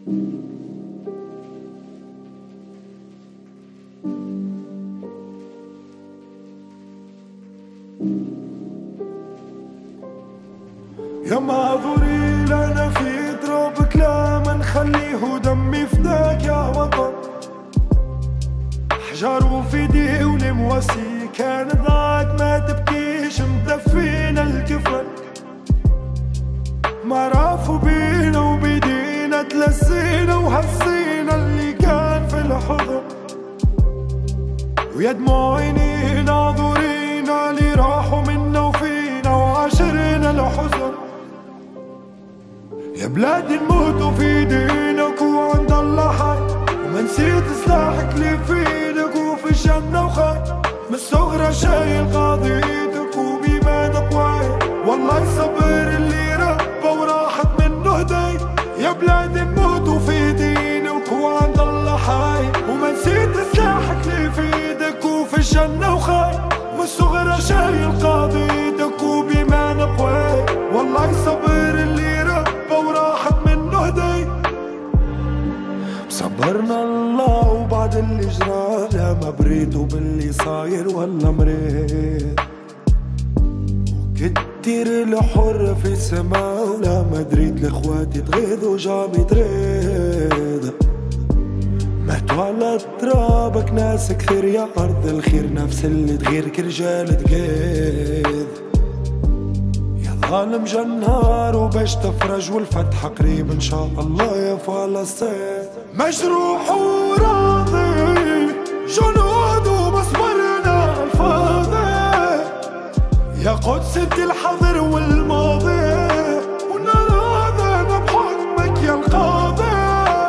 يا معذوري لنا في ضربك لا ما نخليه دمي فداك يا وطن. حجر وفدي والمواسي كان ضاعت ما تبكيش مدفينا الكفن. ما رافوا بينا وبيدينا تلسينا وهزينا اللي كان في الحضن. ويا دموع عينينا عذورينا اللي راحوا منا وفينا وعاشرنا الحزن. يا بلادي نموت في دينك وعند الله حي، وما نسيت سلاحك اللي في ايدك وفي الجنة وخير. من الصغرى شايل قضيتك وبإيمانك واعي، والله صبر اللي ربى وراحت منه هداي. يا بلادي نموت في دينك وعند الله حي، وما نسيت سلاحك اللي في ايدك وفي الجنة وخير. من الصغرى شايل قضيتك وبإيمانك واعي، والله صبر اللي وراحت منه هداي. صبرنا الله وبعد اللي جرى لا ما بريتوا باللي صاير ولا مريت. وكتير الحر في السما ولا ما دريت لاخواتي تغيظوا جامي تريد. ماتوا على ترابك ناس كثير يا أرض الخير، نفس اللي تغيرك رجال تقيد. ظالم جنهار وباش تفرج والفتح قريب ان شاء الله يا فلسطين. مجروح وراضي جنود ومصبرنا الفاضي، يا قدس انت الحاضر والماضي، ونراضينا بحكمك يا القاضي.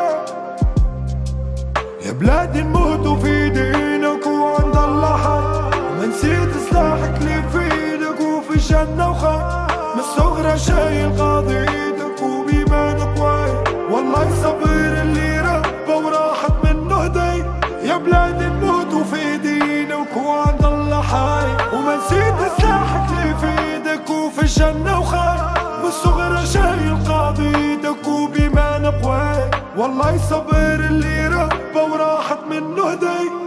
يا بلادي نموت في دينك وعند الله حي، وما نسيت سلاحك اللي في ايدك وفي الجنة وخير. من الصغرى شايل قضيتك وبإيمانك واعي، والله صبر اللي ربى وراحت منه هداي. يا بلادي نموت في دينك وعند الله حي، وما نسيت سلاحك اللي في ايدك وفي الجنة وخير. من الصغرى شايل قضيتك وبإيمانك واعي، والله صبر اللي ربى وراحت منه هداي.